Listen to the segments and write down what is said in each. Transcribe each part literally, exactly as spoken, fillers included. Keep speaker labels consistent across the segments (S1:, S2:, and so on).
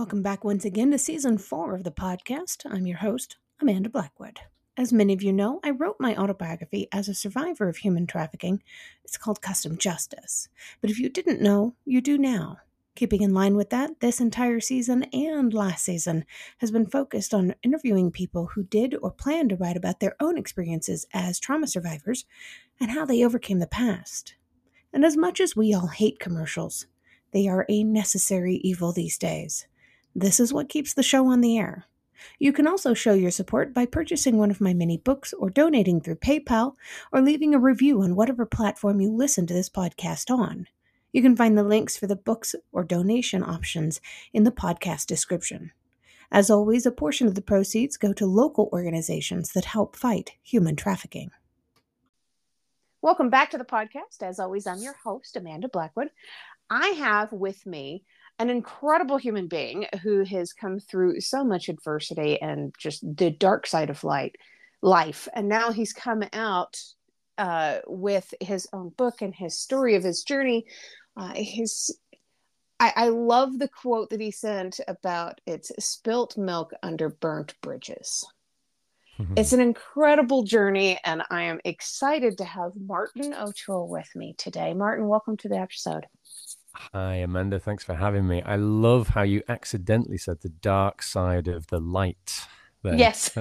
S1: Welcome back once again to season four of the podcast. I'm your host, Amanda Blackwood. As many of you know, I wrote my autobiography as a survivor of human trafficking. It's called Custom Justice. But if you didn't know, you do now. Keeping in line with that, this entire season and last season has been focused on interviewing people who did or plan to write about their own experiences as trauma survivors and how they overcame the past. And as much as we all hate commercials, they are a necessary evil these days. This is what keeps the show on the air. You can also show your support by purchasing one of my mini books or donating through PayPal or leaving a review on whatever platform you listen to this podcast on. You can find the links for the books or donation options in the podcast description. As always, a portion of the proceeds go to local organizations that help fight human trafficking. Welcome back to the podcast. As always, I'm your host, Amanda Blackwood. I have with me an incredible human being who has come through so much adversity and just the dark side of light, life. And now he's come out uh, with his own book and his story of his journey. Uh, his, I, I love the quote that he sent about it's spilt milk under burnt bridges. Mm-hmm. It's an incredible journey, and I am excited to have Martin O'Toole with me today. Martin, welcome to the episode.
S2: Hi, Amanda. Thanks for having me. I love how you accidentally said the dark side of the light there.
S1: Yes.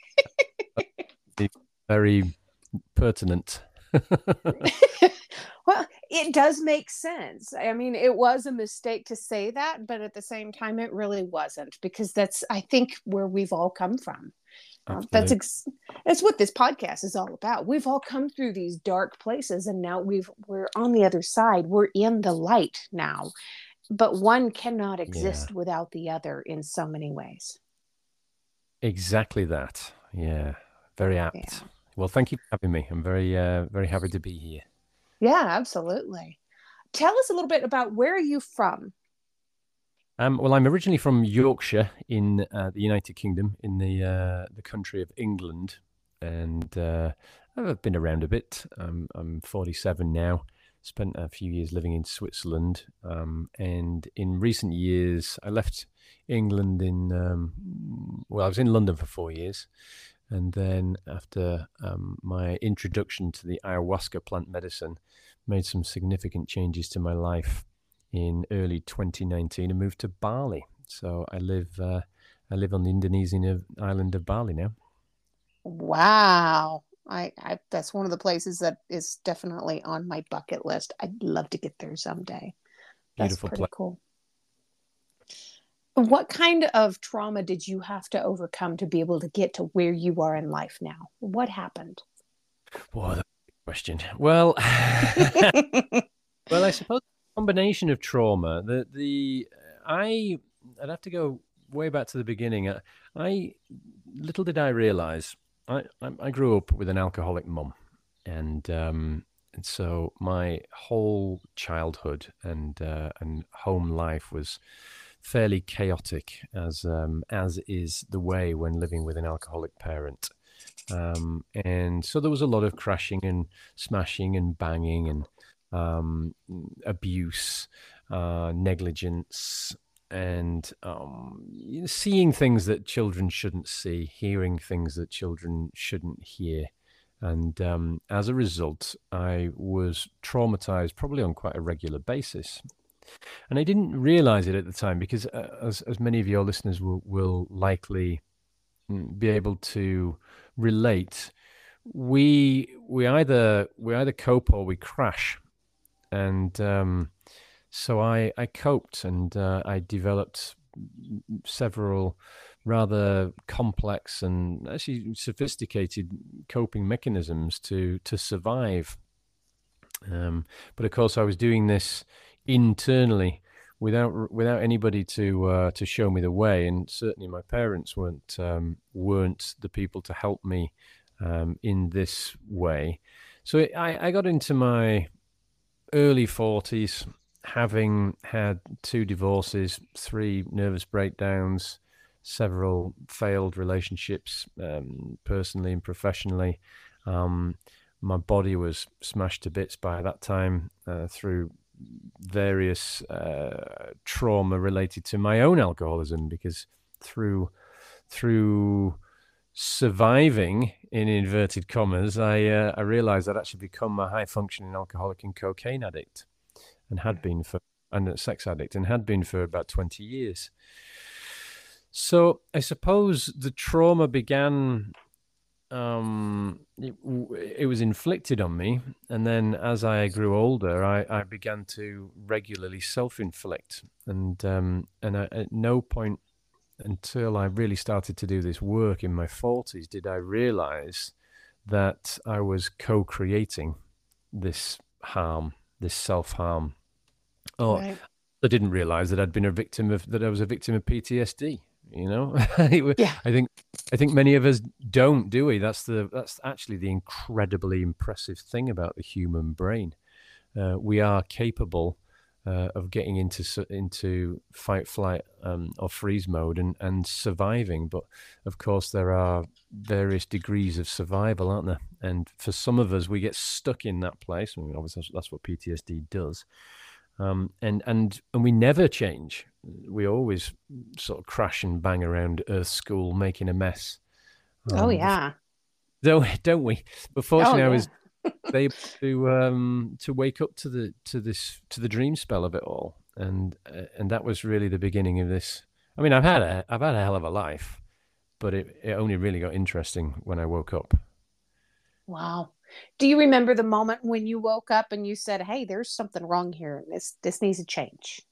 S2: Very pertinent.
S1: Well, it does make sense. I mean, it was a mistake to say that, but at the same time, it really wasn't, because that's, I think, where we've all come from. Uh, that's ex- that's what this podcast is all about. We've all come through these dark places, and now we've we're on the other side. We're in the light now, but one cannot exist yeah. without the other in so many ways.
S2: Exactly that. Yeah, very apt. Yeah. Well, thank you for having me. I'm very uh, very happy to be here.
S1: Yeah, absolutely. Tell us a little bit about where are you from?
S2: Um, well, I'm originally from Yorkshire in uh, the United Kingdom, in the uh, the country of England, and uh, I've been around a bit. Um, I'm forty-seven now. Spent a few years living in Switzerland, um, and in recent years, I left England in. Um, well, I was in London for four years, and then after um, my introduction to the ayahuasca plant medicine, made some significant changes to my life in early twenty nineteen and moved to Bali. So I live uh, I live on the Indonesian island of Bali now.
S1: Wow. I, I that's one of the places that is definitely on my bucket list. I'd love to get there someday. That's
S2: Beautiful
S1: pretty
S2: place.
S1: Cool. What kind of trauma did you have to overcome to be able to get to where you are in life now? What happened?
S2: Well, that's a good question. Well, well, I suppose combination of trauma. The the I I'd have to go way back to the beginning. I, I little did I realize I, I I grew up with an alcoholic mum, and um and so my whole childhood and uh, and home life was fairly chaotic, as um as is the way when living with an alcoholic parent. Um and so there was a lot of crashing and smashing and banging and um, abuse, uh, negligence, and um, seeing things that children shouldn't see, hearing things that children shouldn't hear. And um, as a result, I was traumatized probably on quite a regular basis. And I didn't realize it at the time because, uh, as, as many of your listeners will, will likely be able to relate, we we either we either cope or we crash. And um, so I, I coped, and uh, I developed several rather complex and actually sophisticated coping mechanisms to to survive. Um, but of course, I was doing this internally without without anybody to uh, to show me the way, and certainly my parents weren't um, weren't the people to help me um, in this way. So I, I got into my early forties, having had two divorces, three nervous breakdowns, several failed relationships, um, personally and professionally. Um, my body was smashed to bits by that time uh, through various uh, trauma related to my own alcoholism, because through through surviving, in inverted commas, I uh, I realized I'd actually become a high functioning alcoholic and cocaine addict, and had been for and a sex addict, and had been for about twenty years. So I suppose the trauma began. Um, it, it was inflicted on me, and then as I grew older, I, I began to regularly self-inflict, and um, and I, at no point until I really started to do this work in my forties did I realize that I was co-creating this harm, this self-harm. Oh,
S1: Right.
S2: I didn't realize that I'd been a victim of that I was a victim of P T S D. You know, I
S1: Yeah.
S2: think I think many of us don't, do we? That's the that's actually the incredibly impressive thing about the human brain. Uh, we are capable uh, of getting into into fight, flight, um, or freeze mode and and surviving. But of course, there are various degrees of survival, aren't there? And for some of us, we get stuck in that place. I mean, obviously, that's what P T S D does. Um, and and and we never change. We always sort of crash and bang around Earth School, making a mess. Um,
S1: Oh yeah.
S2: Don't don't we? But
S1: Oh
S2: fortunately, I
S1: yeah.
S2: was able to um, to wake up to the to this to the dream spell of it all, and uh, and that was really the beginning of this. I mean, I've had a I've had a hell of a life, but it it only really got interesting when I woke up.
S1: Wow. Do you remember the moment when you woke up and you said, "Hey, there's something wrong here. This this needs to change"?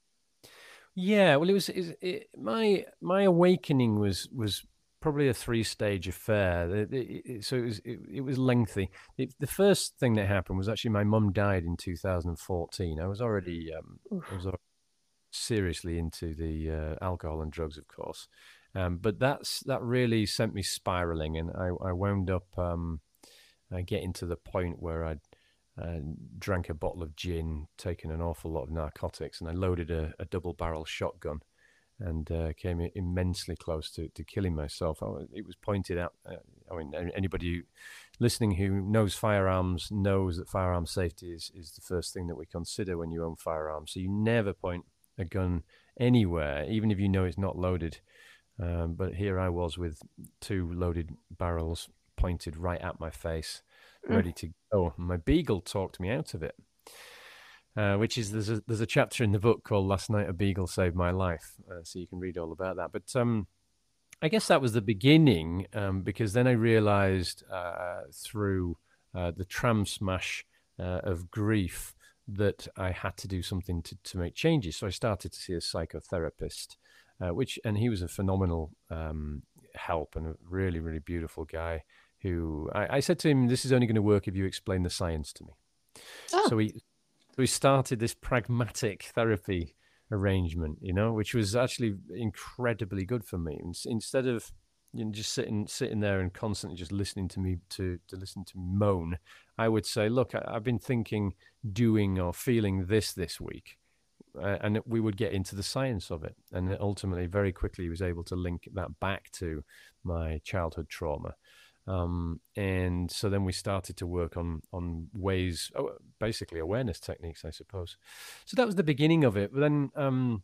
S2: Yeah, well, it was it, it, my my awakening was was probably a three stage affair. It, it, it, so it was it, it was lengthy. It, the first thing that happened was actually my mum died in two thousand fourteen. I was already um, I was already seriously into the uh, alcohol and drugs, of course, um, but that's that really sent me spiraling, and I I wound up um, uh, getting to the point where I'd uh, drank a bottle of gin, taken an awful lot of narcotics, and I loaded a, a double barrel shotgun and uh, came immensely close to, to killing myself. I, it was pointed out. Uh, I mean, anybody listening who knows firearms knows that firearm safety is, is the first thing that we consider when you own firearms. So you never point a gun anywhere, even if you know it's not loaded. Um, but here I was with two loaded barrels pointed right at my face, ready to go. My beagle talked me out of it, uh, which is there's a there's a chapter in the book called "Last Night a Beagle Saved My Life," uh, so you can read all about that. But um, I guess that was the beginning, um, because then I realized uh, through uh, the tram smash uh, of grief that I had to do something to, to make changes. So I started to see a psychotherapist, uh, which and he was a phenomenal um, help and a really really beautiful guy. Who I, I said to him, "This is only going to work if you explain the science to me."
S1: Oh.
S2: So we we started this pragmatic therapy arrangement, you know, which was actually incredibly good for me. Instead of you know, just sitting sitting there and constantly just listening to me to to listen to me moan, I would say, "Look, I, I've been thinking, doing, or feeling this this week." Uh, and we would get into the science of it. And ultimately, very quickly, he was able to link that back to my childhood trauma. Um, and so then we started to work on on ways, oh, basically awareness techniques, I suppose. So that was the beginning of it. But then um,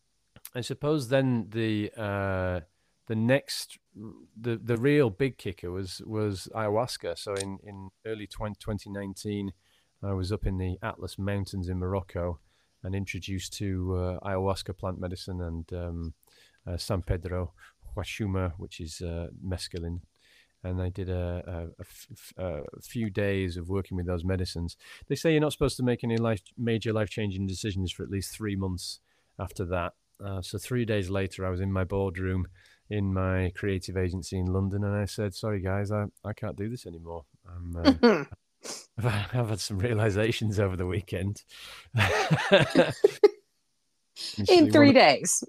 S2: I suppose then the uh, the next the the real big kicker was was ayahuasca. So in in early twenty nineteen, I was up in the Atlas Mountains in Morocco and introduced to uh, ayahuasca plant medicine and um, uh, San Pedro, Huachuma, which is uh, mescaline. And I did a, a, a, f- a few days of working with those medicines. They say you're not supposed to make any life, major life-changing decisions for at least three months after that. Uh, so three days later, I was in my boardroom in my creative agency in London, and I said, "Sorry, guys, I, I can't do this anymore. I'm, uh, I've, I've had some realizations over the weekend."
S1: In three
S2: of,
S1: days.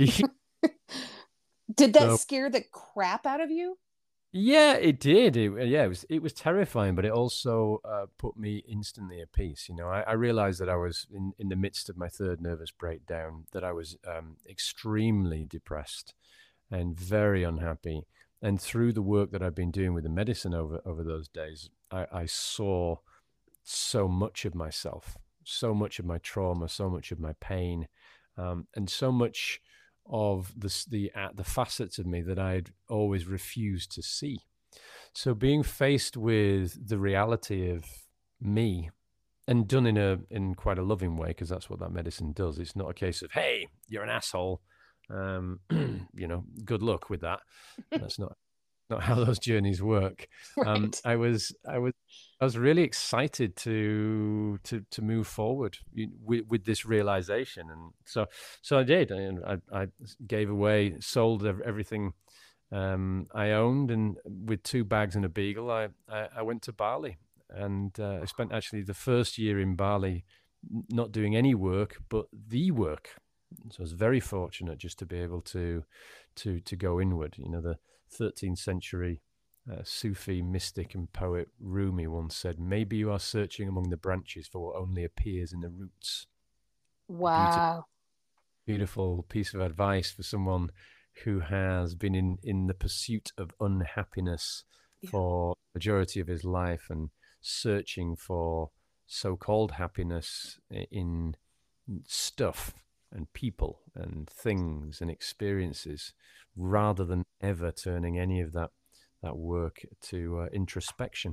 S1: Did that
S2: so,
S1: scare the crap out of you?
S2: Yeah, it did. It, yeah, it was it was terrifying, but it also uh, put me instantly at peace. You know, I, I realized that I was in, in the midst of my third nervous breakdown, that I was um, extremely depressed and very unhappy. And through the work that I've been doing with the medicine over over those days, I, I saw so much of myself, so much of my trauma, so much of my pain, um, and so much of the the uh, the facets of me that I'd always refused to see. So being faced with the reality of me, and done in a in quite a loving way, because that's what that medicine does. It's not a case of, hey, you're an asshole, um, you know, good luck with that. That's not not how those journeys work.
S1: Right.
S2: Um, I was I was I was really excited to to to move forward with, with this realization, and so so I did. And I, I gave away, sold everything um, I owned, and with two bags and a beagle, I I, I went to Bali, and uh, I spent actually the first year in Bali not doing any work but the work. So I was very fortunate just to be able to to to go inward. You know, the thirteenth century uh, Sufi mystic and poet Rumi once said, "Maybe you are searching among the branches for what only appears in the roots."
S1: Wow.
S2: Beautiful, beautiful piece of advice for someone who has been in, in the pursuit of unhappiness yeah. for the majority of his life, and searching for so-called happiness in stuff and people and things and experiences, rather than ever turning any of that that work to uh, introspection.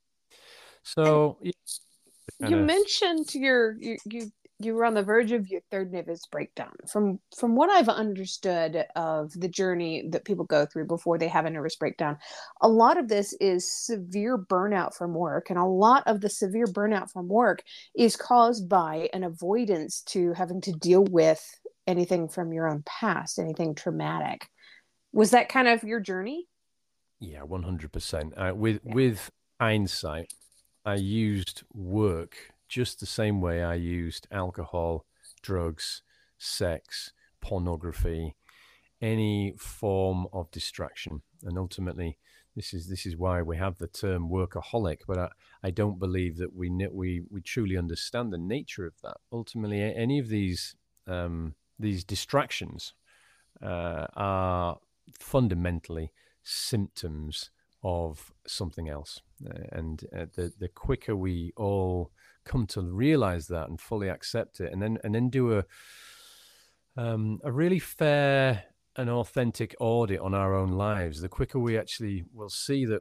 S2: So
S1: you, you mentioned your you, you you were on the verge of your third nervous breakdown. From from what I've understood of the journey that people go through before they have a nervous breakdown, a lot of this is severe burnout from work, and a lot of the severe burnout from work is caused by an avoidance to having to deal with anything from your own past, anything traumatic. Was that kind of your journey?
S2: Yeah, one hundred percent. Uh, with yeah. with hindsight, I used work just the same way I used alcohol, drugs, sex, pornography, any form of distraction. And ultimately, this is this is why we have the term workaholic. But I, I don't believe that we we we truly understand the nature of that. Ultimately, any of these um, these distractions uh, are fundamentally symptoms of something else. Uh, and uh, the the quicker we all come to realize that and fully accept it, and then and then do a um, a really fair and authentic audit on our own lives, the quicker we actually will see that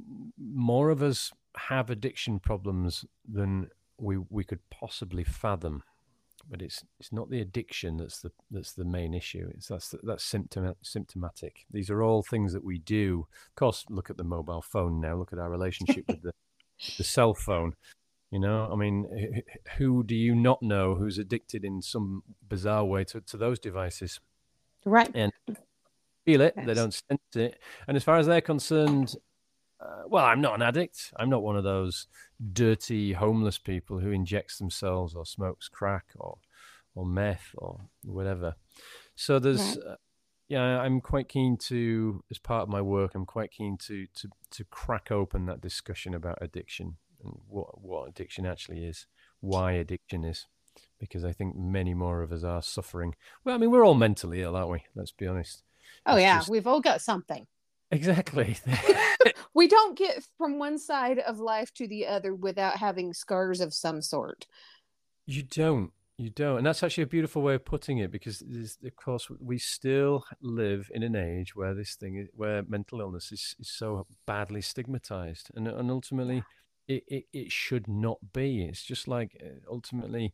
S2: more of us have addiction problems than we we could possibly fathom. But it's it's not the addiction that's the that's the main issue. It's that's that's symptom symptomatic. These are all things that we do. Of course, look at the mobile phone now. Look at our relationship with the the cell phone. You know, I mean, who do you not know who's addicted in some bizarre way to, to those devices?
S1: Right.
S2: And feel it,
S1: yes.
S2: They don't sense it. And as far as they're concerned, uh, well, I'm not an addict. I'm not one of those dirty homeless people who injects themselves or smokes crack or or meth or whatever. So there's, right. uh, yeah, I'm quite keen to, as part of my work, I'm quite keen to to to crack open that discussion about addiction and what what addiction actually is, why addiction is, because I think many more of us are suffering. Well, I mean, we're all mentally ill, aren't we? Let's be honest.
S1: Oh, it's yeah, just... we've all got something.
S2: Exactly.
S1: We don't get from one side of life to the other without having scars of some sort.
S2: You don't. You don't. And that's actually a beautiful way of putting it, because, of course, we still live in an age where this thing, where mental illness is, is so badly stigmatized. And, and ultimately, it, it, it should not be. It's just like, ultimately,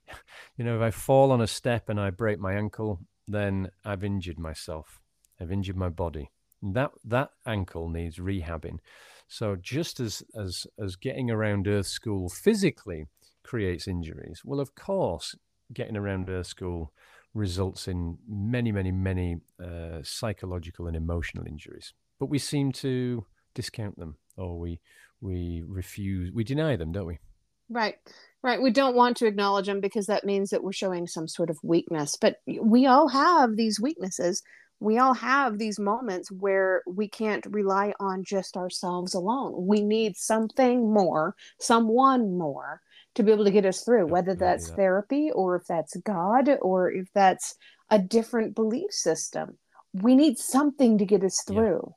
S2: you know, if I fall on a step and I break my ankle, then I've injured myself. I've injured my body. And that that ankle needs rehabbing. So just as as as getting around Earth School physically creates injuries, well, of course, getting around Earth School results in many, many, many uh, psychological and emotional injuries. But we seem to discount them, or we we refuse, we deny them, don't we?
S1: Right. Right. We don't want to acknowledge them because that means that we're showing some sort of weakness. But we all have these weaknesses. We all have these moments where we can't rely on just ourselves alone. We need something more, someone more to be able to get us through, whether that's therapy or if that's God or if that's a different belief system. We need something to get us through.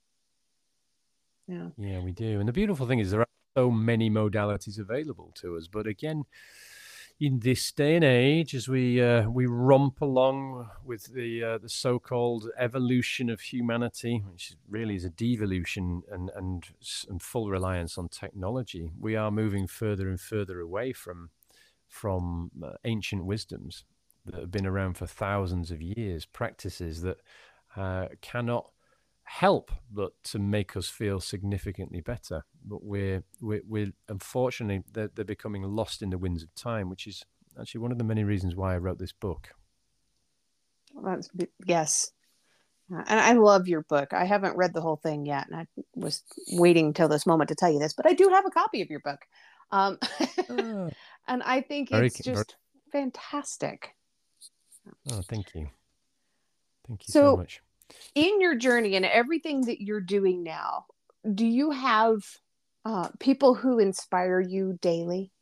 S2: Yeah. Yeah, we do. And the beautiful thing is there are so many modalities available to us. But again, in this day and age, as we uh, we romp along with the uh, the so-called evolution of humanity, which really is a devolution and, and and full reliance on technology, we are moving further and further away from from uh, ancient wisdoms that have been around for thousands of years, practices that uh, cannot help but to make us feel significantly better. But we're we're, we're unfortunately they're, they're becoming lost in the winds of time, which is actually one of the many reasons why I wrote this book.
S1: That's, yes. And I love your book. I haven't read the whole thing yet, and I was waiting until this moment to tell you this, but I do have a copy of your book. Um, oh, and I think it's very, just very... fantastic.
S2: Oh, thank you. Thank you
S1: so,
S2: so much.
S1: In your journey and everything that you're doing now, do you have uh, people who inspire you daily?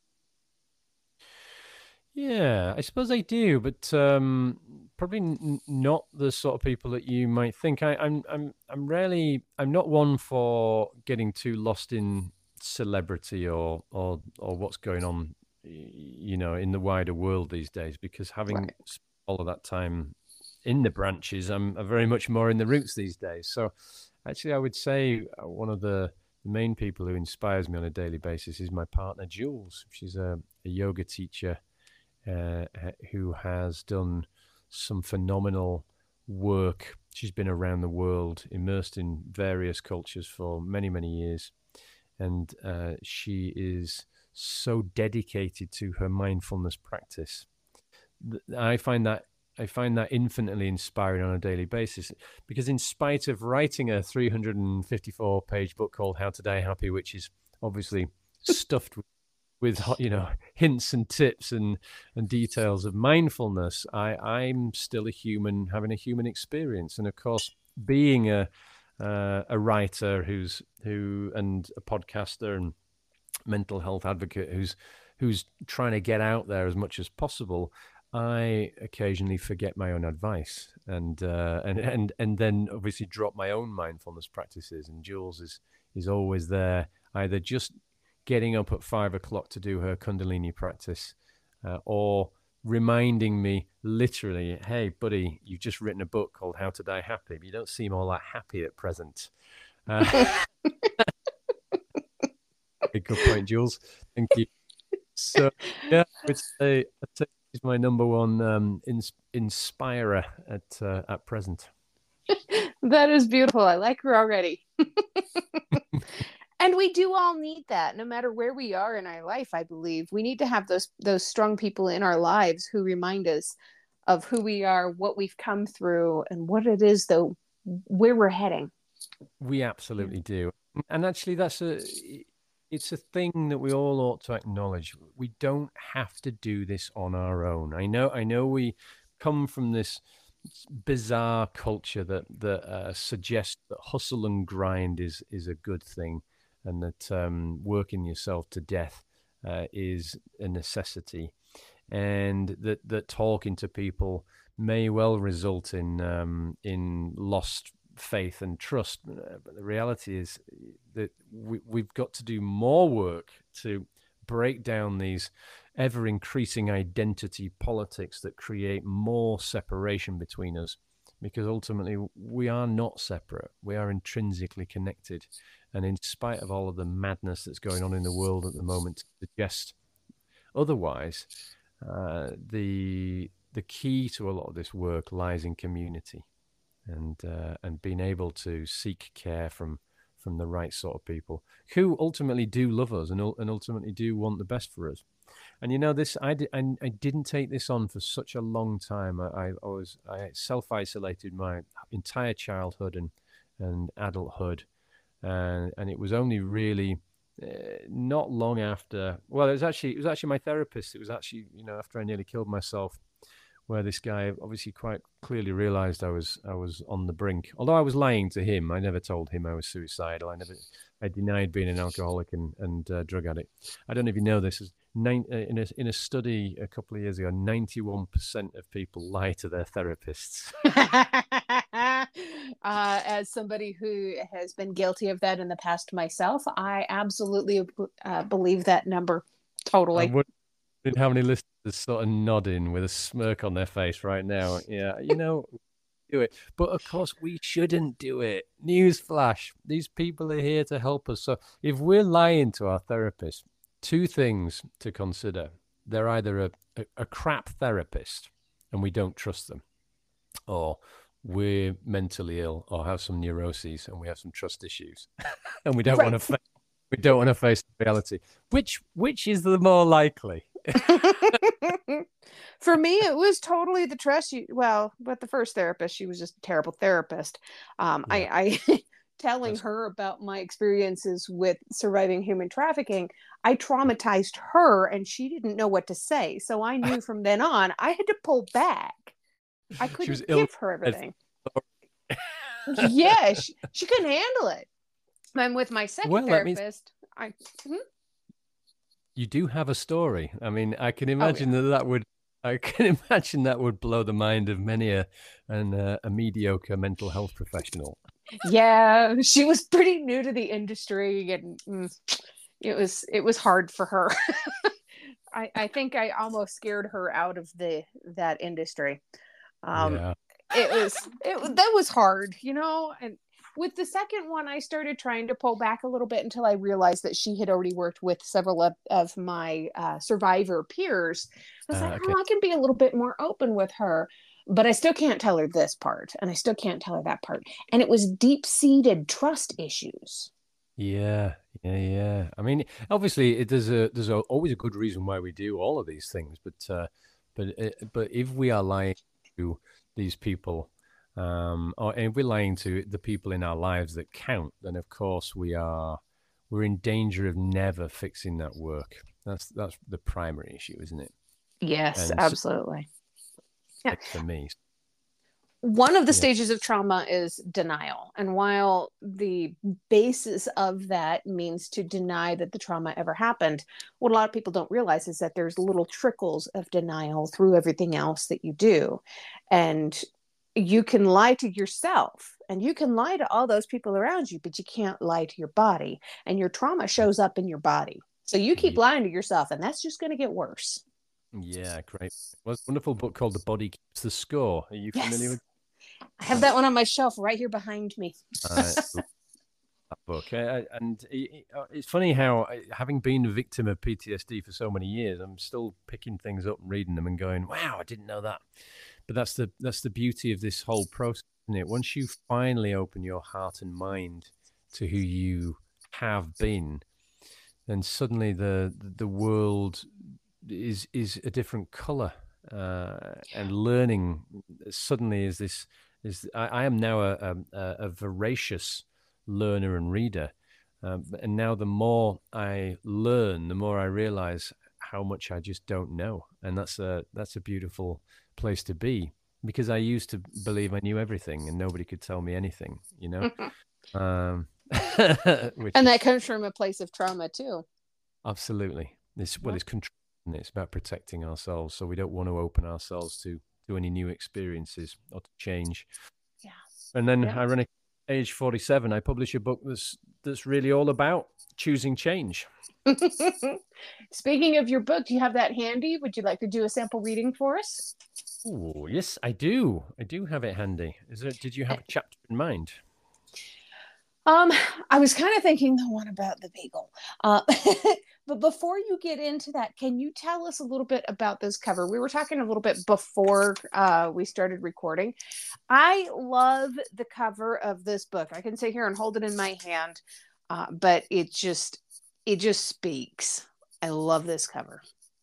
S2: Yeah, I suppose I do, but um, probably n- not the sort of people that you might think. I, I'm, I'm, I'm rarely, I'm not one for getting too lost in celebrity or, or, or what's going on, you know, in the wider world these days. Because having right. spent all of that time in the branches, I'm, I'm very much more in the roots these days. So, actually, I would say one of the main people who inspires me on a daily basis is my partner Jules. She's a, a yoga teacher. Uh, who has done some phenomenal work. She's been around the world, immersed in various cultures for many, many years. And uh, she is so dedicated to her mindfulness practice. I find that I find that infinitely inspiring on a daily basis, because in spite of writing a three hundred fifty-four page book called How to Die Happy, which is obviously stuffed with with, you know, hints and tips and, and details of mindfulness, I, I'm still a human having a human experience. And of course, being a uh, a writer who's who and a podcaster and mental health advocate who's who's trying to get out there as much as possible, I occasionally forget my own advice and uh, and and and then obviously drop my own mindfulness practices. And Jules is is always there, either just getting up at five o'clock to do her Kundalini practice, uh, or reminding me literally, hey, buddy, you've just written a book called How to Die Happy, but you don't seem all that happy at present. Uh, good point, Jules. Thank you. So, yeah, I would say, I'd say she's my number one um, ins- inspirer at uh, at present.
S1: That is beautiful. I like her already. And we do all need that, no matter where we are in our life, I believe. We need to have those those strong people in our lives who remind us of who we are, what we've come through, and what it is, though, where we're heading.
S2: We absolutely do. And actually, that's a it's a thing that we all ought to acknowledge. We don't have to do this on our own. I know, I know we come from this bizarre culture that, that uh, suggests that hustle and grind is, is a good thing, and that um, working yourself to death uh, is a necessity, and that, that talking to people may well result in um, in lost faith and trust. But the reality is that we, we've got to do more work to break down these ever-increasing identity politics that create more separation between us, because ultimately we are not separate. We are intrinsically connected. And in spite of all of the madness that's going on in the world at the moment to suggest otherwise, uh, the the key to a lot of this work lies in community, and uh, and being able to seek care from from the right sort of people who ultimately do love us and, and ultimately do want the best for us. And you know, this I, di- I, I didn't take this on for such a long time. I, I was I self-isolated my entire childhood and and adulthood, and and it was only really uh, not long after. Well, it was actually it was actually my therapist. It was actually, you know, after I nearly killed myself, where this guy obviously quite clearly realized I was I was on the brink. Although I was lying to him, I never told him I was suicidal. I never I denied being an alcoholic and and uh, drug addict. I don't know if you know this. Nine, uh, in a in a study a couple of years ago, ninety-one percent of people lie to their therapists.
S1: uh, as somebody who has been guilty of that in the past myself, I absolutely uh, believe that number totally.
S2: I would, How many listeners are sort of nodding with a smirk on their face right now? Yeah, you know, do it. But of course, we shouldn't do it. Newsflash: these people are here to help us. So if we're lying to our therapist, two things to consider: they're either a, a, a crap therapist, and we don't trust them, or we're mentally ill or have some neuroses and we have some trust issues, and we don't
S1: Right.
S2: want to. Fa- we don't want to face reality. Which which is the more likely?
S1: For me, it was totally the trust. You well, with the first therapist, she was just a terrible therapist. Um,
S2: Yeah,
S1: I, I telling
S2: that's
S1: her about my experiences with surviving human trafficking, I traumatized her, and she didn't know what to say. So I knew from then on, I had to pull back. I
S2: she was
S1: couldn't
S2: ill.
S1: give her everything. Yeah, she, she couldn't handle it. And with my second
S2: Well, that means
S1: therapist, I hmm?
S2: you do have a story. I mean, I can
S1: oh yeah.
S2: imagine that that would. I can imagine that would blow the mind of many a an, uh, a mediocre mental health professional.
S1: Yeah, she was pretty new to the industry, and mm, it was it was hard for her. I, I think I almost scared her out of the that industry. Um,
S2: Yeah.
S1: it was it that was hard, you know. And with the second one, I started trying to pull back a little bit until I realized that she had already worked with several of, of my uh, survivor peers. I was like,
S2: Uh, okay.
S1: oh, I can be a little bit more open with her, but I still can't tell her this part, and I still can't tell her that part. And it was deep seated trust issues.
S2: Yeah, yeah, yeah. I mean, obviously, it, there's a there's a, always a good reason why we do all of these things, but uh, but uh, but if we are lying to these people, um, or if we're lying to the people in our lives that count, then of course we are we're in danger of never fixing that work. That's that's the primary issue, isn't it?
S1: Yes,
S2: And so,
S1: absolutely. Yeah.
S2: for me,
S1: One of the
S2: yeah,
S1: stages of trauma is denial. And while the basis of that means to deny that the trauma ever happened, what a lot of people don't realize is that there's little trickles of denial through everything else that you do. And you can lie to yourself and you can lie to all those people around you, but you can't lie to your body. And your trauma shows up in your body. So you keep
S2: yeah,
S1: lying to yourself, and that's just going to get worse.
S2: yeah, great. Well, it's a wonderful book called The Body Keeps the Score. Are you familiar
S1: Yes.
S2: with
S1: I have that one on my shelf right here behind me.
S2: uh, that book? Uh, and it, it's funny how, having been a victim of P T S D for so many years, I'm still picking things up and reading them and going, "Wow, I didn't know that." But that's the that's the beauty of this whole process, isn't it? Once you finally open your heart and mind to who you have been, then suddenly the the world is is a different color, uh, and learning suddenly is this is I, I am now a, a, a voracious learner and reader, um, and now the more I learn, the more I realize how much I just don't know, and that's a that's a beautiful place to be, because I used to believe I knew everything and nobody could tell me anything, you know. Um, which
S1: And that
S2: is
S1: comes from a place of trauma too.
S2: absolutely this well,
S1: Yeah.
S2: it's control, and it's about protecting ourselves, so we don't want to open ourselves to to any new experiences or to change.
S1: Yeah.
S2: And then,
S1: Yeah.
S2: ironic, age forty-seven, I publish a book that's that's really all about choosing change.
S1: Speaking of your book, do you have that handy? Would you like to do a sample reading for us?
S2: Oh, yes, I do. I do have it handy. Is it? Did you have a chapter in mind?
S1: Um, I was kind of thinking the one about the beagle. Uh, but before you get into that, can you tell us a little bit about this cover? We were talking a little bit before uh, we started recording. I love the cover of this book. I can sit here and hold it in my hand, uh, but it just it just speaks. I love this cover.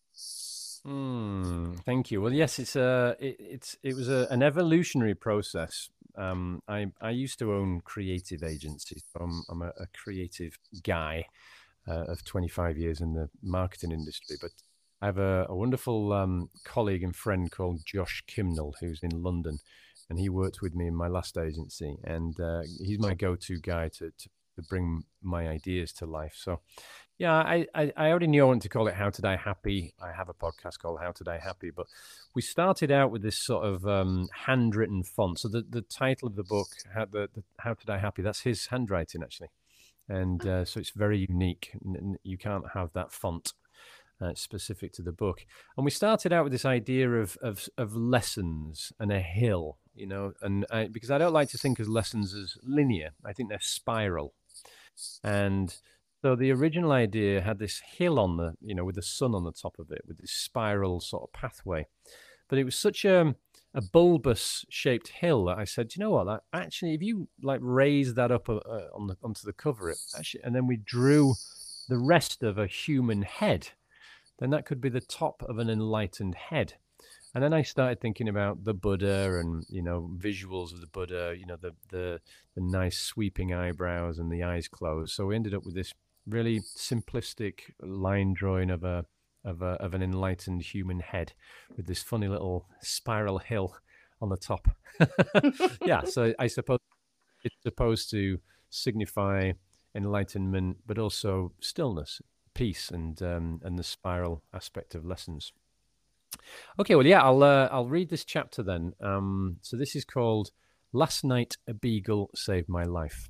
S2: Mm, thank you. Well, yes, it's a it, it's it was a, an evolutionary process. Um, I I used to own creative agencies. So I'm I'm a, a creative guy uh, of twenty-five years in the marketing industry, but I have a, a wonderful um, colleague and friend called Josh Kimnell, who's in London, and he worked with me in my last agency, and uh, he's my go-to guy to, to to bring my ideas to life. So yeah, I, I, I already knew I wanted to call it How to Die Happy. I have a podcast called How to Die Happy, but we started out with this sort of um, handwritten font. So the, the title of the book, How, the, the, How to Die Happy, that's his handwriting, actually. And uh, so it's very unique. You can't have that font uh, specific to the book. And we started out with this idea of of, of lessons and a hill, you know, and I, because I don't like to think of lessons as linear. I think they're spiral. And so the original idea had this hill on the, you know, with the sun on the top of it, with this spiral sort of pathway. But it was such a, a bulbous shaped hill that I said, you know what, that actually, if you like raise that up uh, uh, on the, onto the cover, it actually, and then we drew the rest of a human head, then that could be the top of an enlightened head. And then I started thinking about the Buddha and, you know, visuals of the Buddha, you know, the, the, the nice sweeping eyebrows and the eyes closed. So we ended up with this really simplistic line drawing of a, of a, of an enlightened human head with this funny little spiral hill on the top. Yeah. So I suppose it's supposed to signify enlightenment, but also stillness, peace, and, um, and the spiral aspect of lessons. Okay, well, yeah, I'll uh, I'll read this chapter then. Um, so this is called "Last Night a Beagle Saved My Life."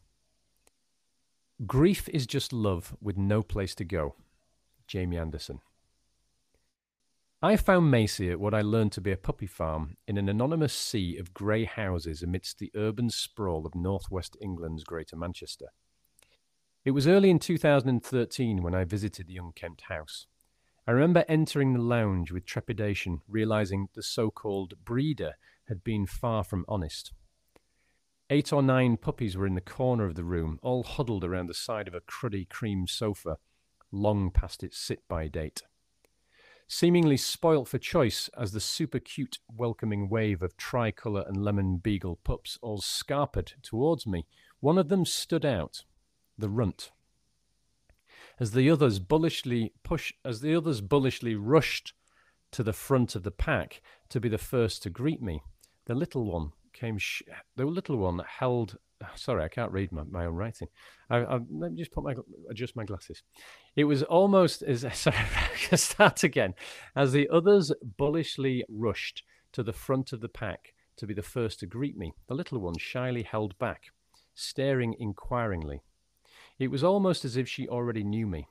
S2: Grief is just love with no place to go. Jamie Anderson. I found Macy at what I learned to be a puppy farm in an anonymous sea of grey houses amidst the urban sprawl of northwest England's Greater Manchester. It was early in two thousand thirteen when I visited the unkempt house. I remember entering the lounge with trepidation, realizing the so-called breeder had been far from honest. Eight or nine puppies were in the corner of the room, all huddled around the side of a cruddy cream sofa, long past its sit-by date. Seemingly spoilt for choice as the super-cute, welcoming wave of tricolour and lemon beagle pups all scarpered towards me, one of them stood out, the runt. As the others bullishly push, as the others bullishly rushed to the front of the pack to be the first to greet me, the little one came. Sh- the little one held. Sorry, I can't read my, my own writing. I, I, let me just put my adjust my glasses. It was almost as sorry. I can start again. As the others bullishly rushed to the front of the pack to be the first to greet me, the little one shyly held back, staring inquiringly. It was almost as if she already knew me.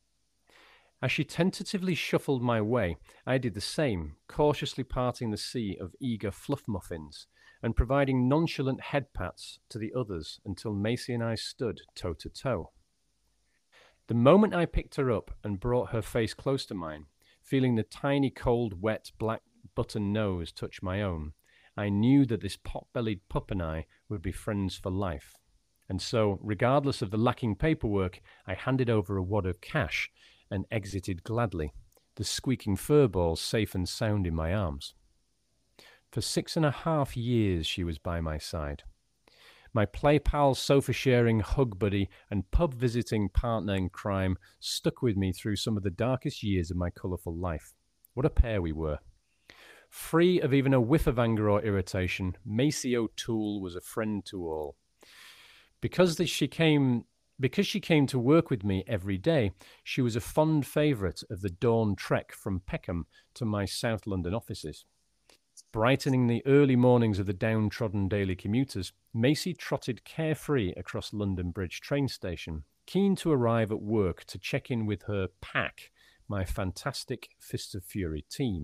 S2: As she tentatively shuffled my way, I did the same, cautiously parting the sea of eager fluff muffins and providing nonchalant head pats to the others until Macy and I stood toe to toe. The moment I picked her up and brought her face close to mine, feeling the tiny, cold, wet, black button nose touch my own, I knew that this pot-bellied pup and I would be friends for life. And so, regardless of the lacking paperwork, I handed over a wad of cash and exited gladly, the squeaking fur balls safe and sound in my arms. For six and a half years she was by my side. My play pal, sofa-sharing hug buddy, and pub-visiting partner in crime stuck with me through some of the darkest years of my colourful life. What a pair we were. Free of even a whiff of anger or irritation, Macy O'Toole was a friend to all. Because she came, because she came to work with me every day, she was a fond favourite of the dawn trek from Peckham to my South London offices. Brightening the early mornings of the downtrodden daily commuters, Macy trotted carefree across London Bridge train station, keen to arrive at work to check in with her pack, my fantastic Fists of Fury team.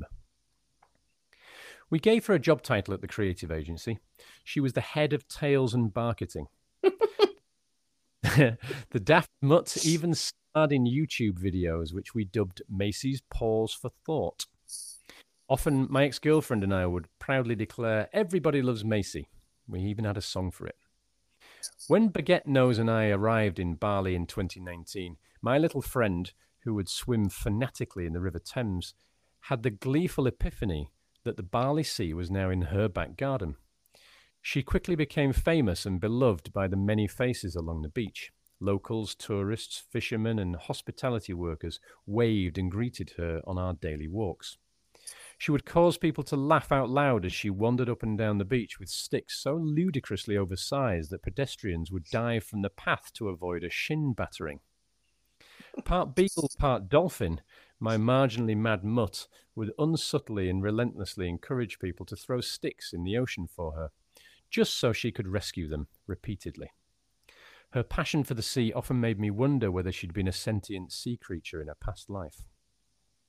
S2: We gave her a job title at the creative agency. She was the head of Tails and Marketing. The daft mutt even starred in YouTube videos, which we dubbed Macy's Pause for Thought. Often, my ex-girlfriend and I would proudly declare, "Everybody loves Macy." We even had a song for it. When Baguette Nose and I arrived in Bali in twenty nineteen, my little friend, who would swim fanatically in the River Thames, had the gleeful epiphany that the Bali Sea was now in her back garden. She quickly became famous and beloved by the many faces along the beach. Locals, tourists, fishermen, and hospitality workers waved and greeted her on our daily walks. She would cause people to laugh out loud as she wandered up and down the beach with sticks so ludicrously oversized that pedestrians would dive from the path to avoid a shin battering. Part beagle, part dolphin, my marginally mad mutt would unsubtly and relentlessly encourage people to throw sticks in the ocean for her, just so she could rescue them repeatedly. Her passion for the sea often made me wonder whether she'd been a sentient sea creature in a past life.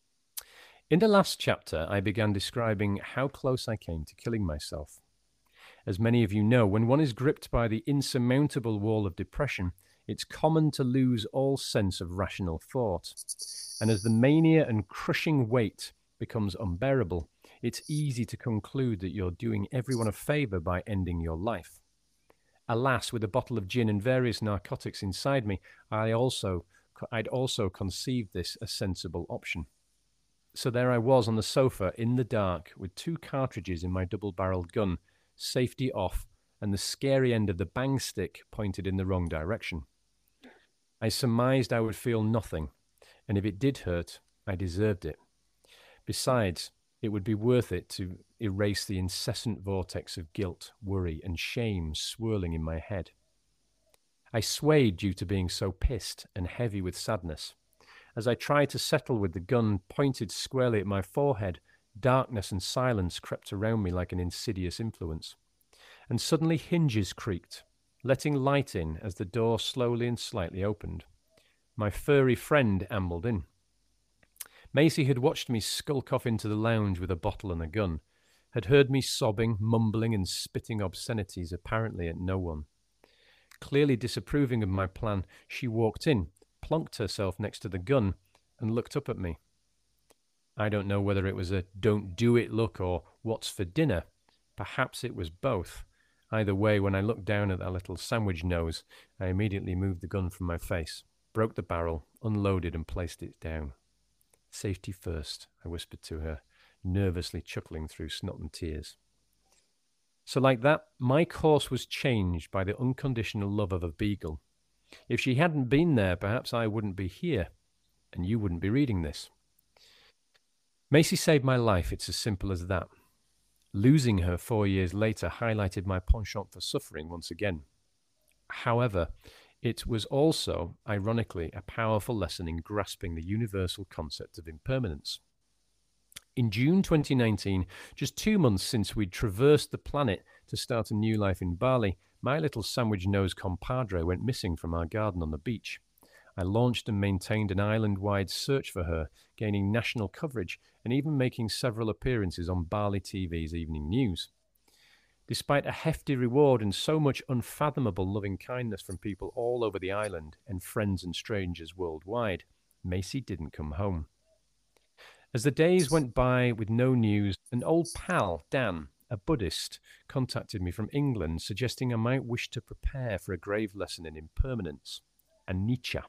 S2: In the last chapter, I began describing how close I came to killing myself. As many of you know, when one is gripped by the insurmountable wall of depression, it's common to lose all sense of rational thought. And as the mania and crushing weight becomes unbearable, it's easy to conclude that you're doing everyone a favour by ending your life. Alas, with a bottle of gin and various narcotics inside me, I also, I'd also conceived this a sensible option. So there I was on the sofa in the dark with two cartridges in my double-barreled gun, safety off, and the scary end of the bang stick pointed in the wrong direction. I surmised I would feel nothing, and if it did hurt, I deserved it. Besides, it would be worth it to erase the incessant vortex of guilt, worry, and shame swirling in my head. I swayed due to being so pissed and heavy with sadness. As I tried to settle with the gun pointed squarely at my forehead, darkness and silence crept around me like an insidious influence. And suddenly hinges creaked, letting light in as the door slowly and slightly opened. My furry friend ambled in. Macy had watched me skulk off into the lounge with a bottle and a gun, had heard me sobbing, mumbling, and spitting obscenities apparently at no one. Clearly disapproving of my plan, she walked in, plunked herself next to the gun, and looked up at me. I don't know whether it was a don't do it look or what's for dinner. Perhaps it was both. Either way, when I looked down at that little sandwich nose, I immediately moved the gun from my face, broke the barrel, unloaded, and placed it down. Safety first, I whispered to her, nervously chuckling through snot and tears. So like that, my course was changed by the unconditional love of a beagle. If she hadn't been there, perhaps I wouldn't be here, and you wouldn't be reading this. Macy saved my life, it's as simple as that. Losing her four years later highlighted my penchant for suffering once again. However, it was also, ironically, a powerful lesson in grasping the universal concept of impermanence. In June twenty nineteen, just two months since we'd traversed the planet to start a new life in Bali, my little sandwich-nosed compadre went missing from our garden on the beach. I launched and maintained an island-wide search for her, gaining national coverage and even making several appearances on Bali T V's evening news. Despite a hefty reward and so much unfathomable loving kindness from people all over the island and friends and strangers worldwide, Macy didn't come home. As the days went by with no news, an old pal, Dan, a Buddhist, contacted me from England suggesting I might wish to prepare for a grave lesson in impermanence, anicca.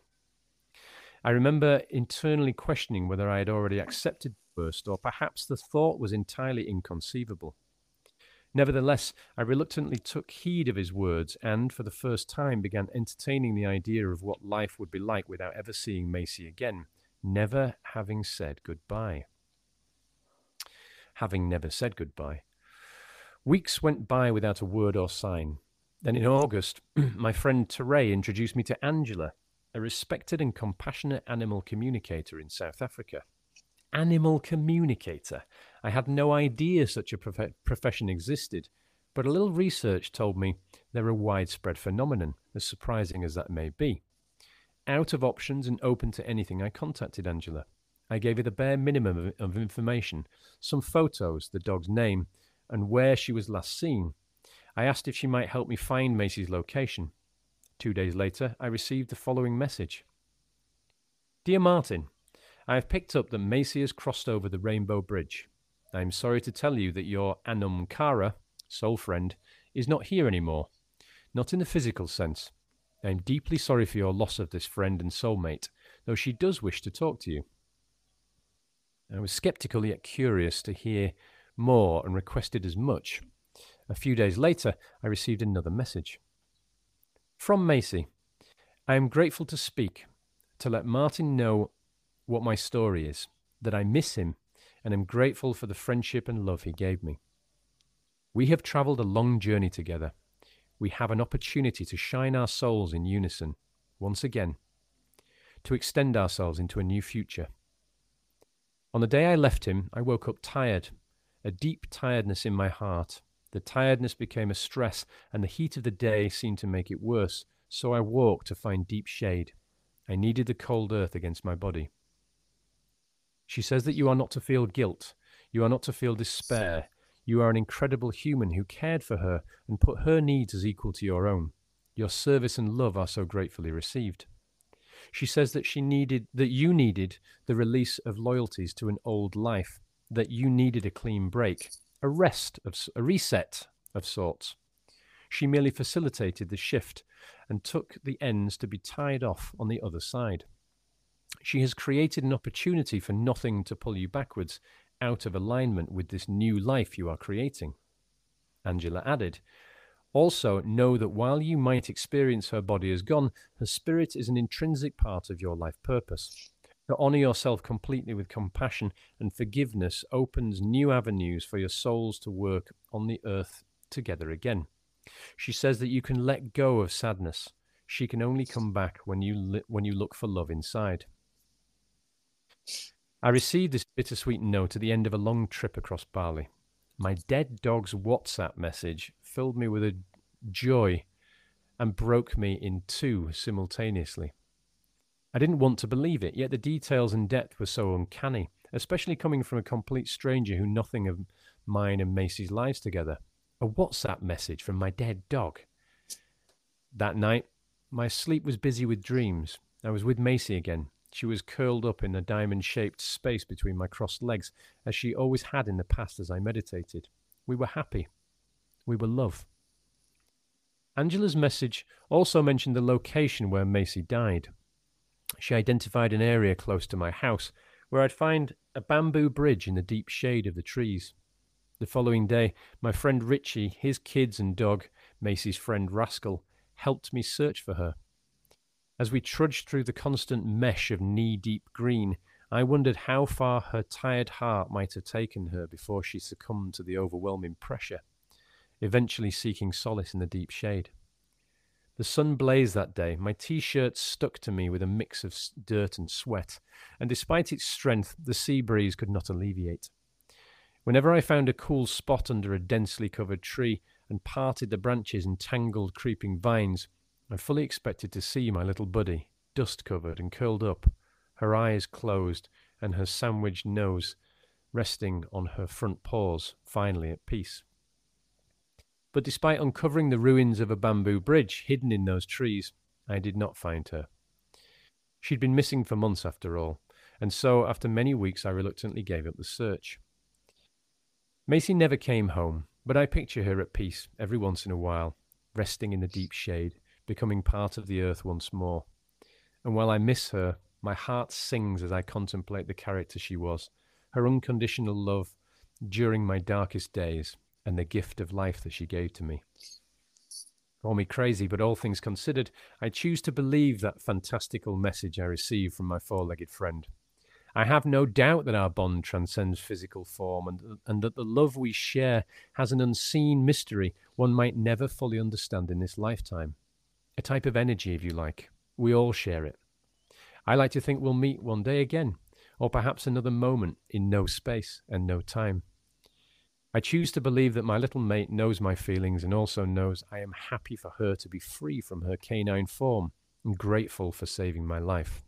S2: I remember internally questioning whether I had already accepted the worst or perhaps the thought was entirely inconceivable. Nevertheless, I reluctantly took heed of his words and, for the first time, began entertaining the idea of what life would be like without ever seeing Macy again, never having said goodbye. Having never said goodbye. Weeks went by without a word or sign. Then in August, my friend Teray introduced me to Angela, a respected and compassionate animal communicator in South Africa. Animal communicator. I had no idea such a prof- profession existed, but a little research told me they're a widespread phenomenon, as surprising as that may be. Out of options and open to anything, I contacted Angela. I gave her the bare minimum of, of information, some photos, the dog's name, and where she was last seen. I asked if she might help me find Macy's location. Two days later, I received the following message. Dear Martin, I have picked up that Macy has crossed over the Rainbow Bridge. I am sorry to tell you that your Anum Cara, soul friend, is not here anymore. Not in the physical sense. I am deeply sorry for your loss of this friend and soulmate, though she does wish to talk to you. I was sceptical yet curious to hear more and requested as much. A few days later, I received another message. From Macy, I am grateful to speak, to let Martin know what my story is, that I miss him and am grateful for the friendship and love he gave me. We have travelled a long journey together. We have an opportunity to shine our souls in unison, once again, to extend ourselves into a new future. On the day I left him, I woke up tired, a deep tiredness in my heart. The tiredness became a stress, and the heat of the day seemed to make it worse, so I walked to find deep shade. I needed the cold earth against my body. She says that you are not to feel guilt. You are not to feel despair. You are an incredible human who cared for her and put her needs as equal to your own. Your service and love are so gratefully received. She says that she needed, that you needed the release of loyalties to an old life, that you needed a clean break, a rest, of, a reset of sorts. She merely facilitated the shift and took the ends to be tied off on the other side. She has created an opportunity for nothing to pull you backwards out of alignment with this new life you are creating. Angela added, also know that while you might experience her body as gone, her spirit is an intrinsic part of your life purpose. To honor yourself completely with compassion and forgiveness opens new avenues for your souls to work on the earth together again. She says that you can let go of sadness. She can only come back when you li- when you look for love inside. I received this bittersweet note at the end of a long trip across Bali. My dead dog's WhatsApp message filled me with a joy and broke me in two simultaneously. I didn't want to believe it, yet the details and depth were so uncanny, especially coming from a complete stranger who knew nothing of mine and Macy's lives together. A WhatsApp message from my dead dog. That night, my sleep was busy with dreams. I was with Macy again. She was curled up in a diamond-shaped space between my crossed legs, as she always had in the past as I meditated. We were happy. We were love. Angela's message also mentioned the location where Macy died. She identified an area close to my house where I'd find a bamboo bridge in the deep shade of the trees. The following day, my friend Richie, his kids and dog, Macy's friend Rascal, helped me search for her. As we trudged through the constant mesh of knee-deep green, I wondered how far her tired heart might have taken her before she succumbed to the overwhelming pressure, eventually seeking solace in the deep shade. The sun blazed that day. My t-shirt stuck to me with a mix of dirt and sweat, and despite its strength, the sea breeze could not alleviate. Whenever I found a cool spot under a densely covered tree and parted the branches and tangled creeping vines, I fully expected to see my little buddy, dust-covered and curled up, her eyes closed and her sandwiched nose resting on her front paws, finally at peace. But despite uncovering the ruins of a bamboo bridge hidden in those trees, I did not find her. She'd been missing for months after all, and so after many weeks I reluctantly gave up the search. Macy never came home, but I picture her at peace every once in a while, resting in the deep shade, becoming part of the earth once more. And while I miss her, my heart sings as I contemplate the character she was, her unconditional love during my darkest days, and the gift of life that she gave to me. Call me crazy, but all things considered, I choose to believe that fantastical message I received from my four-legged friend. I have no doubt that our bond transcends physical form and, and that the love we share has an unseen mystery one might never fully understand in this lifetime. A type of energy, if you like. We all share it. I like to think we'll meet one day again, or perhaps another moment in no space and no time. I choose to believe that my little mate knows my feelings and also knows I am happy for her to be free from her canine form and grateful for saving my life.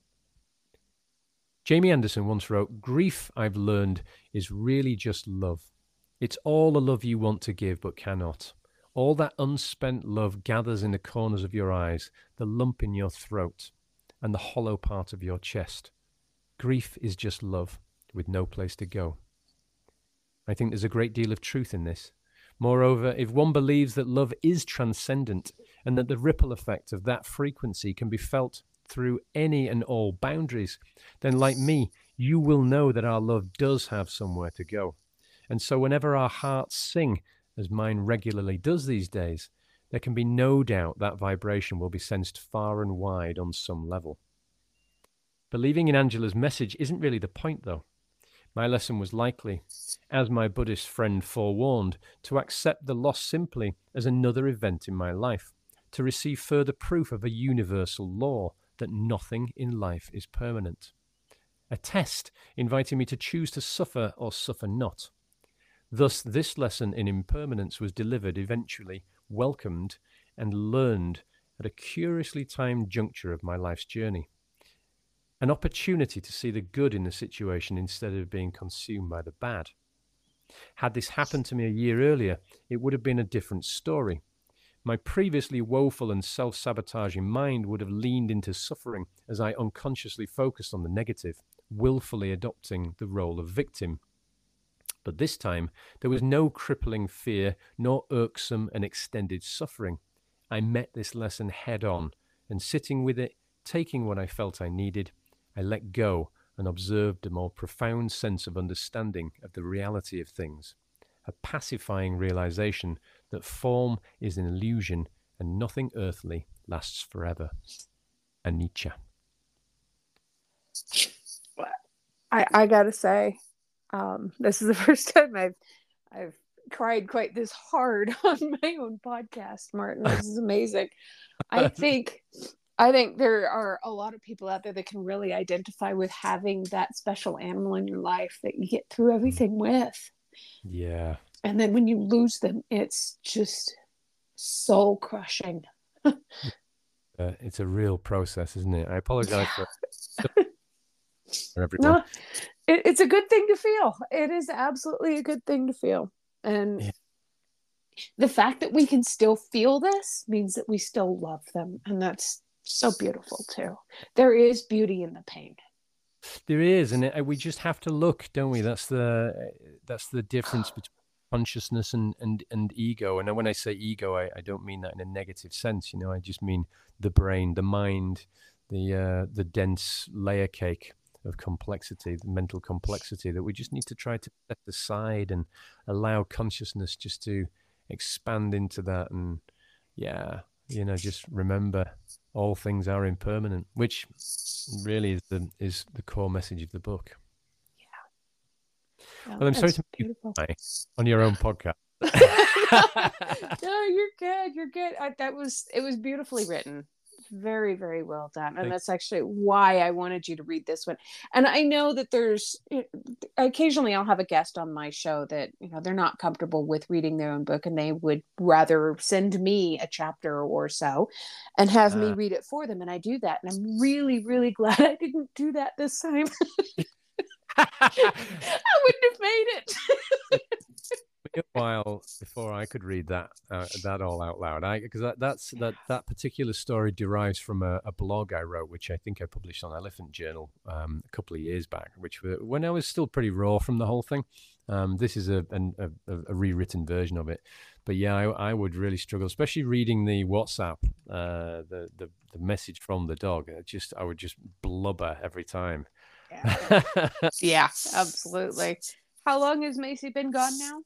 S2: Jamie Anderson once wrote, "Grief, I've learned, is really just love. It's all the love you want to give but cannot. All that unspent love gathers in the corners of your eyes, the lump in your throat, and the hollow part of your chest. Grief is just love, with no place to go." I think there's a great deal of truth in this. Moreover, if one believes that love is transcendent and that the ripple effect of that frequency can be felt through any and all boundaries, then like me, you will know that our love does have somewhere to go. And so whenever our hearts sing, as mine regularly does these days, there can be no doubt that vibration will be sensed far and wide on some level. Believing in Angela's message isn't really the point, though. My lesson was likely, as my Buddhist friend forewarned, to accept the loss simply as another event in my life, to receive further proof of a universal law that nothing in life is permanent. A test inviting me to choose to suffer or suffer not. Thus, this lesson in impermanence was delivered, eventually welcomed and learned at a curiously timed juncture of my life's journey. an opportunity to see the good in the situation instead of being consumed by the bad. Had this happened to me a year earlier, it would have been a different story. My previously woeful and self-sabotaging mind would have leaned into suffering as I unconsciously focused on the negative, willfully adopting the role of victim. But this time, there was no crippling fear, nor irksome and extended suffering. I met this lesson head on, and sitting with it, taking what I felt I needed, I let go and observed a more profound sense of understanding of the reality of things, a pacifying realization that form is an illusion and nothing earthly lasts forever. Anicca.
S1: I, I gotta say, um, this is the first time I've I've cried quite this hard on my own podcast, Martin. This is amazing. I think I think there are a lot of people out there that can really identify with having that special animal in your life that you get through everything with.
S2: Yeah.
S1: And then when you lose them, it's just soul crushing.
S2: uh, it's a real process, isn't it? I apologize for, for everyone.
S1: No, it, it's a good thing to feel. It is absolutely a good thing to feel. And yeah. The fact that we can still feel this means that we still love them. And that's so beautiful too. There is beauty in the pain.
S2: There is, and it, we just have to look, don't we? That's the that's the difference between consciousness and, and, and ego. And when I say ego, I, I don't mean that in a negative sense. You know, I just mean the brain, the mind, the uh, the dense layer cake of complexity, the mental complexity that we just need to try to set aside and allow consciousness just to expand into that. And yeah, you know, just remember all things are impermanent, which really is the is the core message of the book.
S1: Yeah.
S2: Well, I'm sorry to make you cry on your own podcast.
S1: No, you're good. You're good. I, that was it was beautifully written. Very, very well done. And that's actually why I wanted you to read this one. And I know that there's occasionally I'll have a guest on my show that, you know, they're not comfortable with reading their own book and they would rather send me a chapter or so and have uh, me read it for them. And I do that. And I'm really, really glad I didn't do that this time. I wouldn't have made it.
S2: A while before I could read that uh, that all out loud. I because that that's that that particular story derives from a, a blog I wrote, which I think I published on Elephant Journal um, a couple of years back, which were when I was still pretty raw from the whole thing. Um, this is a, a a rewritten version of it, but yeah, I, I would really struggle, especially reading the WhatsApp, uh, the the the message from the dog. It just I would just blubber every time.
S1: Yeah, yeah, absolutely. How long has Macy been gone now?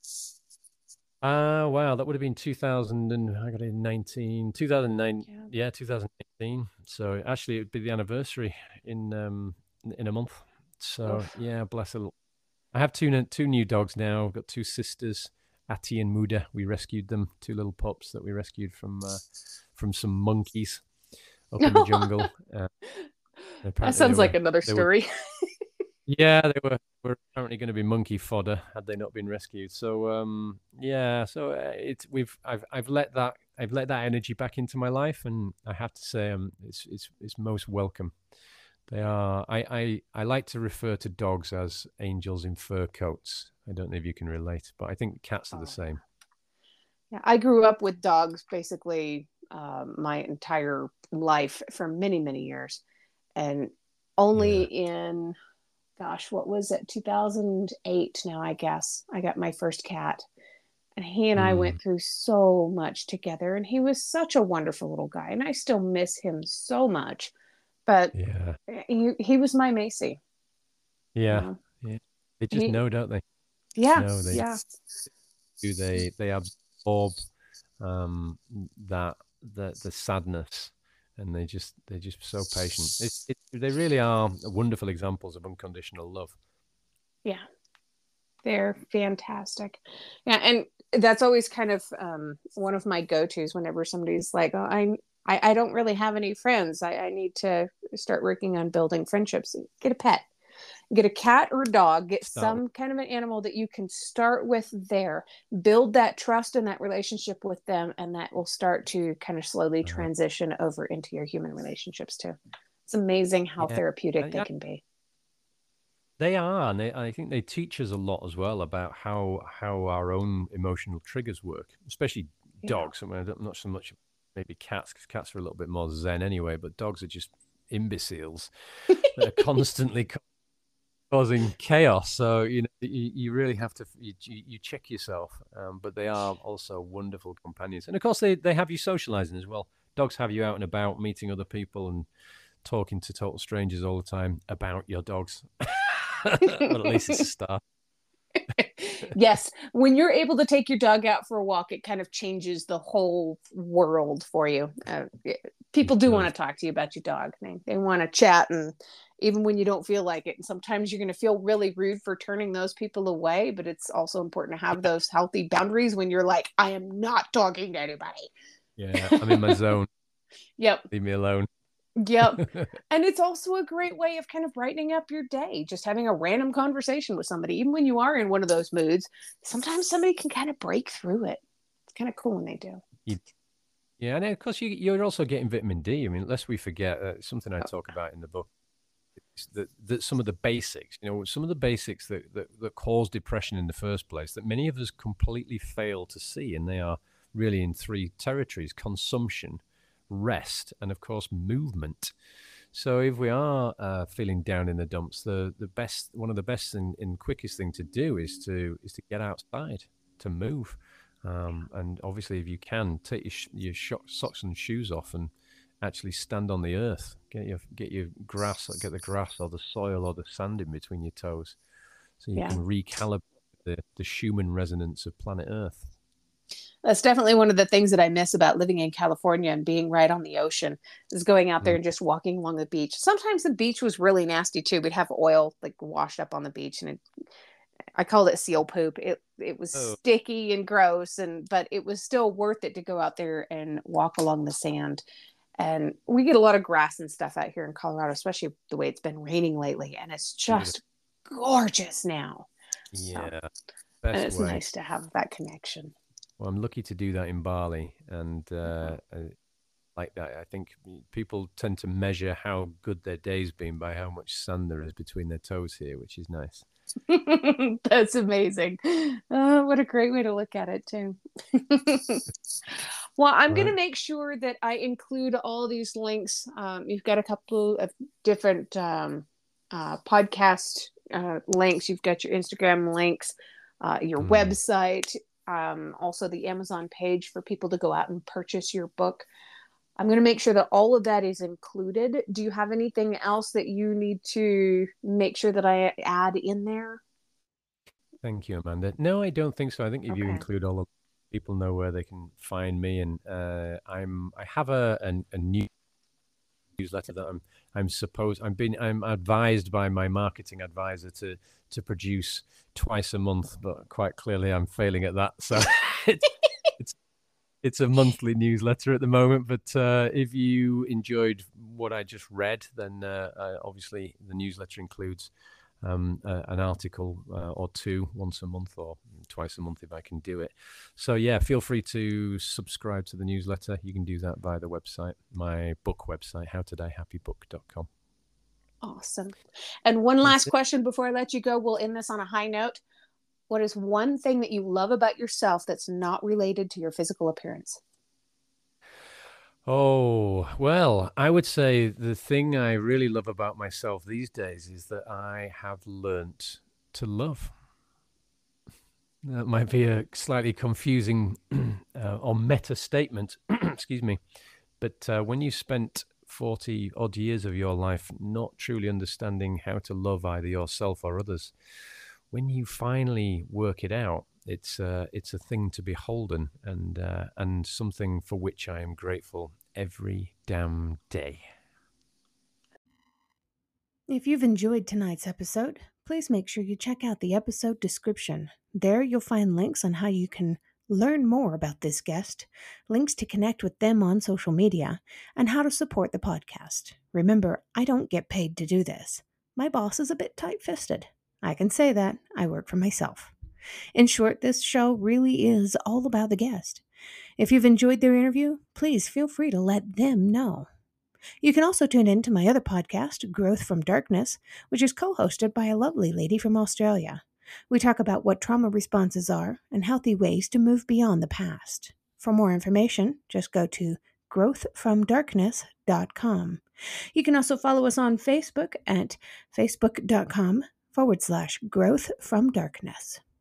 S2: Uh, wow, that would have been two thousand and I got it in nineteen, two thousand nine. Yeah, yeah two thousand eighteen. So actually, it would be the anniversary in um in a month. So Oof. yeah, bless her. I have two two new dogs now. I've got two sisters, Ati and Muda. We rescued them, two little pups that we rescued from uh, from some monkeys up in the jungle. Uh,
S1: that sounds were, like another story.
S2: Were, yeah, they were, were apparently going to be monkey fodder had they not been rescued. So um, yeah, so uh, it's we've I've I've let that I've let that energy back into my life, and I have to say um, it's it's it's most welcome. They are. I, I I like to refer to dogs as angels in fur coats. I don't know if you can relate, but I think cats are the same.
S1: Yeah, I grew up with dogs basically um, my entire life for many many years, and only yeah. in gosh, what was it? two thousand eight now, I guess. I got my first cat. And he and mm. I went through so much together. And he was such a wonderful little guy. And I still miss him so much. But
S2: yeah.
S1: he, he was my Macy.
S2: Yeah. You know? Yeah. They just he, know, don't they?
S1: Yeah.
S2: No, they
S1: yeah.
S2: do. They, they absorb um, that, the, the sadness. And they just, they're just so patient. It's, it, they really are wonderful examples of unconditional love.
S1: Yeah, they're fantastic. Yeah, and that's always kind of um, one of my go-tos whenever somebody's like, oh, I, I, I don't really have any friends. I, I need to start working on building friendships. Get a pet. Get a cat or a dog, get start some with. kind of an animal that you can start with there, build that trust and that relationship with them. And that will start to kind of slowly uh-huh. transition over into your human relationships too.
S3: It's amazing how
S2: Yeah.
S3: therapeutic
S2: And,
S3: they
S2: yeah,
S3: can be.
S2: they are, and they, I think they teach us a lot as well about how how our own emotional triggers work, especially
S3: Yeah.
S2: dogs. I mean, I don't- not so much maybe cats, because cats are a little bit more zen anyway, but dogs are just imbeciles that are constantly causing chaos. So you know you, you really have to you, you check yourself. Um, but they are also wonderful companions, and of course they they have you socializing as well. Dogs have you out and about, meeting other people, and talking to total strangers all the time about your dogs. Well, at least it's a start.
S3: Yes, when you're able to take your dog out for a walk, it kind of changes the whole world for you. Uh, people
S2: It
S3: do want
S2: does.
S3: to talk to you about your dog. They, they want to chat, and even when you don't feel like it. And sometimes you're going to feel really rude for turning those people away, but it's also important to have those healthy boundaries when you're like, I am not talking to anybody.
S2: Yeah, I'm in my zone.
S3: Yep.
S2: Leave me alone.
S3: Yep. And it's also a great way of kind of brightening up your day, just having a random conversation with somebody. Even when you are in one of those moods, sometimes somebody can kind of break through it. It's kind of cool when they do.
S2: You, yeah, and of course you, you're also getting vitamin D. I mean, lest we forget, uh, something I talk about in the book, is that, that some of the basics, you know, some of the basics that, that, that cause depression in the first place, that many of us completely fail to see, and they are really in three territories: consumption, rest, and of course movement. So if we are uh, feeling down in the dumps, the the best one of the best and, and quickest thing to do is to is to get outside, to move, um, and obviously if you can, take your sh- your sho- socks and shoes off and actually stand on the earth. Get your get your grass, get the grass or the soil or the sand in between your toes, so you
S3: Yeah.
S2: can recalibrate the the Schumann resonance of planet Earth.
S3: That's definitely one of the things that I miss about living in California and being right on the ocean is going out there
S2: Mm.
S3: and just walking along the beach. Sometimes the beach was really nasty too. We'd have oil like washed up on the beach, and it, I called it seal poop. It it was
S2: Oh,
S3: sticky and gross, and but it was still worth it to go out there and walk along the sand. And we get a lot of grass and stuff out here in Colorado, especially the way it's been raining lately, and it's
S2: beautiful.
S3: just gorgeous now. So,
S2: Yeah,
S3: and
S2: best
S3: it's
S2: way.
S3: nice to have that connection.
S2: Well, I'm lucky to do that in Bali, and uh, uh, like that, I think people tend to measure how good their day's been by how much sand there is between their toes here, which is nice.
S3: That's amazing. Uh, what a great way to look at it, too. Well, I'm going
S2: Right.
S3: to make sure that I include all these links. Um, you've got a couple of different um, uh, podcast uh, links. You've got your Instagram links, uh, your
S2: Mm.
S3: website, um, also the Amazon page for people to go out and purchase your book. I'm going to make sure that all of that is included. Do you have anything else that you need to make sure that I add in there?
S2: Thank you, Amanda. No, I don't think so. I think if you
S3: Okay.
S2: include all of people know where they can find me, and uh, I'm I have a a, a new newsletter that I'm I'm supposed I'm being I'm advised by my marketing advisor to to produce twice a month, but quite clearly I'm failing at that. So it's it's it's a monthly newsletter at the moment. But uh, if you enjoyed what I just read, then uh, uh, obviously the newsletter includes um, uh, an article uh, or two once a month or twice a month if I can do it. So yeah, feel free to subscribe to the newsletter. You can do that via the website, my book website, how to die happy book dot com.
S3: Awesome. And one
S2: That's
S3: last
S2: it.
S3: question before I let you go. We'll end this on a high note. What is one thing that you love about yourself that's not related to your physical appearance?
S2: Oh, well, I would say the thing I really love about myself these days is that I have learnt to love. That might be a slightly confusing uh, or meta statement, excuse me. But uh, when you spent forty odd years of your life not truly understanding how to love either yourself or others, when you finally work it out, it's uh, it's a thing to be beholden, and uh, and something for which I am grateful every damn day.
S1: If you've enjoyed tonight's episode, please make sure you check out the episode description. There you'll find links on how you can learn more about this guest, links to connect with them on social media, and how to support the podcast. Remember, I don't get paid to do this. My boss is a bit tight-fisted. I can say that. I work for myself. In short, this show really is all about the guest. If you've enjoyed their interview, please feel free to let them know. You can also tune in to my other podcast, Growth from Darkness, which is co-hosted by a lovely lady from Australia. We talk about what trauma responses are and healthy ways to move beyond the past. For more information, just go to growth from darkness dot com. You can also follow us on Facebook at facebook.com forward slash growth from darkness.